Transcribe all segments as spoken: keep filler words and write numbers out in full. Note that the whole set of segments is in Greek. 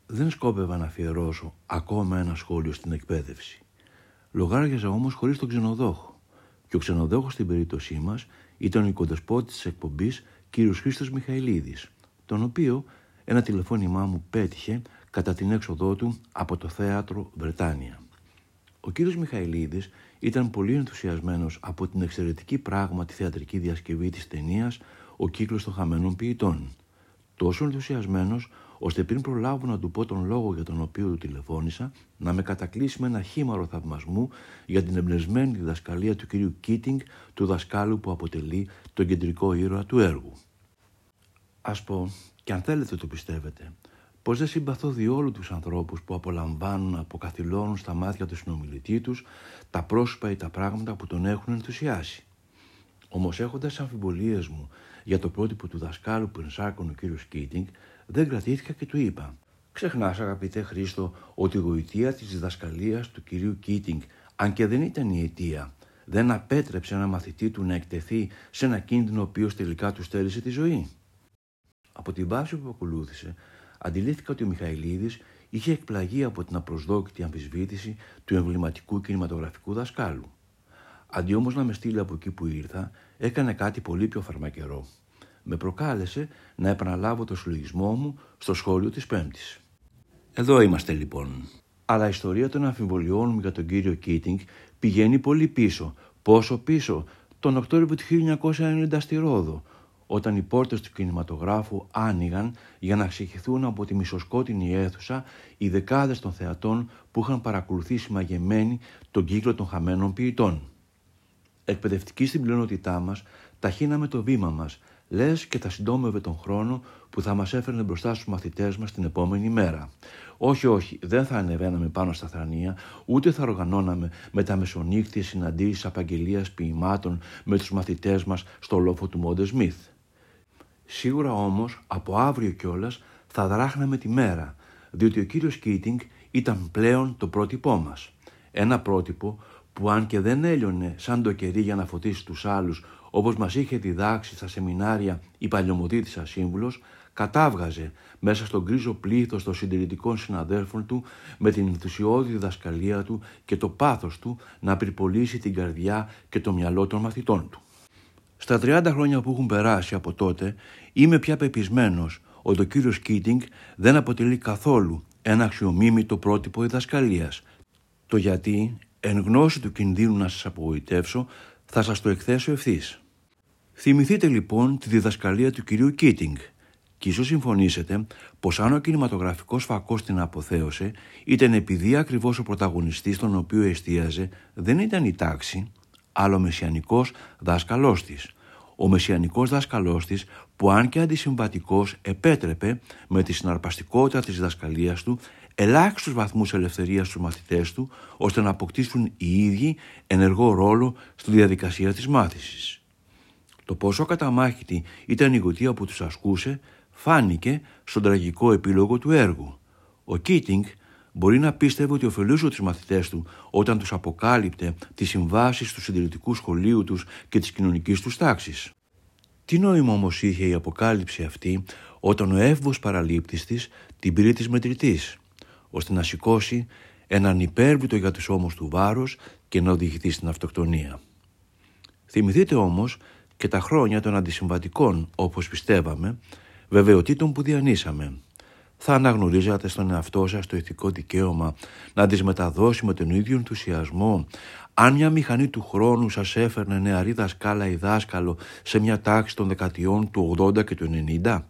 Δεν σκόπευα να αφιερώσω ακόμα ένα σχόλιο στην εκπαίδευση. Λογάριαζα όμως χωρίς τον ξενοδόχο. Και ο ξενοδόχος στην περίπτωσή μας ήταν ο οικοδεσπότης της εκπομπής κ. Χρήστος Μιχαηλίδης, τον οποίο ένα τηλεφώνημά μου πέτυχε κατά την έξοδό του από το θέατρο Βρετάνια. Ο κ. Μιχαηλίδης ήταν πολύ ενθουσιασμένος από την εξαιρετική πράγματι θεατρική διασκευή της ταινίας «Ο κύκλος των χαμένων ποιητών». Τόσο ενθουσιασμένος, ώστε πριν προλάβω να του πω τον λόγο για τον οποίο του τηλεφώνησα, να με κατακλείσει με ένα χήμαρο θαυμασμού για την εμπνευσμένη διδασκαλία του κυρίου Κίτινγκ, του δασκάλου που αποτελεί τον κεντρικό ήρωα του έργου. Ας πω, και αν θέλετε το πιστεύετε, πως δεν συμπαθώ διόλου τους ανθρώπους που απολαμβάνουν να αποκαθιλώνουν στα μάτια του συνομιλητή τους τα πρόσωπα ή τα πράγματα που τον έχουν ενθουσιάσει. Όμως, έχοντας αμφιβολίες μου για το πρότυπο του δασκάλου που ενσάρκωνε ο κύριος Κίτινγκ, δεν κρατήθηκα και του είπα: «Ξεχνάς, αγαπητέ Χρήστο, ότι η γοητεία της διδασκαλίας του κυρίου Κίτινγκ, αν και δεν ήταν η αιτία, δεν απέτρεψε ένα μαθητή του να εκτεθεί σε ένα κίνδυνο ο οποίος τελικά του στέρισε τη ζωή». Από την βάση που ακολούθησε, αντιλήφθηκα ότι ο Μιχαηλίδης είχε εκπλαγεί από την απροσδόκητη αμφισβήτηση του εμβληματικού κινηματογραφικού δασκάλου. Αντί όμως να με στείλει από εκεί που ήρθα, έκανε κάτι πολύ πιο φαρμακερό. Με προκάλεσε να επαναλάβω το συλλογισμό μου στο σχόλιο της Πέμπτης. Εδώ είμαστε λοιπόν. Αλλά η ιστορία των αμφιβολιών μου για τον κύριο Κίτινγκ πηγαίνει πολύ πίσω. Πόσο πίσω? Τον Οκτώβριο του χίλια εννιακόσια ενενήντα στη Ρόδο, όταν οι πόρτες του κινηματογράφου άνοιγαν για να εξηγηθούν από τη μισοσκότεινη αίθουσα οι δεκάδες των θεατών που είχαν παρακολουθήσει μαγεμένοι τον κύκλο των χαμένων ποιητών. Εκπαιδευτικοί στην πλειονότητά μας, ταχύναμε το βήμα μας, λες και θα συντόμευε τον χρόνο που θα μας έφερνε μπροστά στους μαθητές μας την επόμενη μέρα. Όχι, όχι, δεν θα ανεβαίναμε πάνω στα θρανία, ούτε θα οργανώναμε με τα μεσονύχτιες συναντήσεις απαγγελίας ποιημάτων με τους μαθητές μας στο λόφο του Μόντε Σμιθ. Σίγουρα όμως, από αύριο κιόλας, θα δράχναμε τη μέρα, διότι ο κύριος Κίτινγκ ήταν πλέον το πρότυπό μας. Ένα πρότυπο που, αν και δεν έλειωνε σαν το κερί για να φωτίσει τους άλλους, όπως μας είχε διδάξει στα σεμινάρια η παλιωμοδίτησα σύμβουλος, κατάβγαζε μέσα στον γκρίζο πλήθος των συντηρητικών συναδέλφων του με την ενθουσιώδη διδασκαλία του και το πάθος του να πυρπολίσει την καρδιά και το μυαλό των μαθητών του. Στα τριάντα χρόνια που έχουν περάσει από τότε, είμαι πια πεπισμένος ότι ο κύριος Κίτινγκ δεν αποτελεί καθόλου ένα αξιομίμητο πρότυπο διδασκαλίας. Το γιατί, εν γνώση του κινδύνου να σας απογοητεύσω, θα σας το εκθέσω ευθύς. Θυμηθείτε λοιπόν τη διδασκαλία του κυρίου Κίτινγκ και ίσως συμφωνήσετε πως αν ο κινηματογραφικός φακός την αποθέωσε, ήταν επειδή ακριβώς ο πρωταγωνιστής τον οποίο εστίαζε δεν ήταν η τάξη, αλλά ο μεσιανικός δάσκαλός της. Ο μεσιανικός δάσκαλός της που, αν και αντισυμβατικός, επέτρεπε με τη συναρπαστικότητα της διδασκαλίας του ελάχιστους βαθμούς ελευθερίας στους μαθητές του, ώστε να αποκτήσουν οι ίδιοι ενεργό ρόλο στη διαδικασία της μάθησης. Το πόσο καταμάχητη ήταν η γοητεία που τους ασκούσε φάνηκε στον τραγικό επίλογο του έργου. Ο Κίτινγκ μπορεί να πίστευε ότι ωφελούσε τους μαθητές του όταν τους αποκάλυπτε τις συμβάσεις του συντηρητικού σχολείου τους και της κοινωνικής τους τάξης. Τι νόημα όμως είχε η αποκάλυψη αυτή όταν ο εύβος παραλήπτης της την πήρε της μετρητής, ώστε να σηκώσει έναν υπέρβητο για τους ώμους του βάρος και να οδηγηθεί στην αυτοκτονία. Θυμηθείτε όμως και τα χρόνια των αντισυμβατικών, όπως πιστεύαμε, βεβαιοτήτων που διανύσαμε. Θα αναγνωρίζατε στον εαυτό σας το ηθικό δικαίωμα να τις μεταδώσει με τον ίδιο ενθουσιασμό αν μια μηχανή του χρόνου σας έφερνε νεαρή δασκάλα ή δάσκαλο σε μια τάξη των δεκαετιών του ογδόντα και του ενενήντα.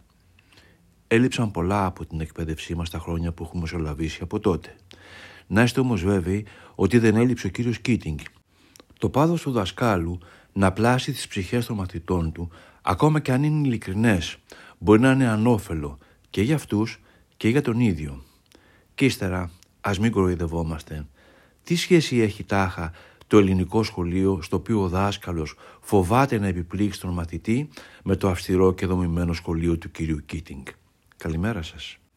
Έλειψαν πολλά από την εκπαίδευσή μας τα χρόνια που έχουμε μεσολαβήσει από τότε. Να είστε όμως βέβαιοι ότι δεν έλειψε ο κύριος Κίτινγκ. Το πάθος του δασκάλου να πλάσει τις ψυχές των μαθητών του, ακόμα και αν είναι ειλικρινές, μπορεί να είναι ανώφελο και για αυτούς και για τον ίδιο. Και ύστερα, ας μην κοροϊδευόμαστε. Τι σχέση έχει τάχα το ελληνικό σχολείο στο οποίο ο δάσκαλος φοβάται να επιπλήξει τον μαθητή με το αυστηρό και δομημένο σχολείο του κυρίου Κίτινγκ? Καλημέρα σας.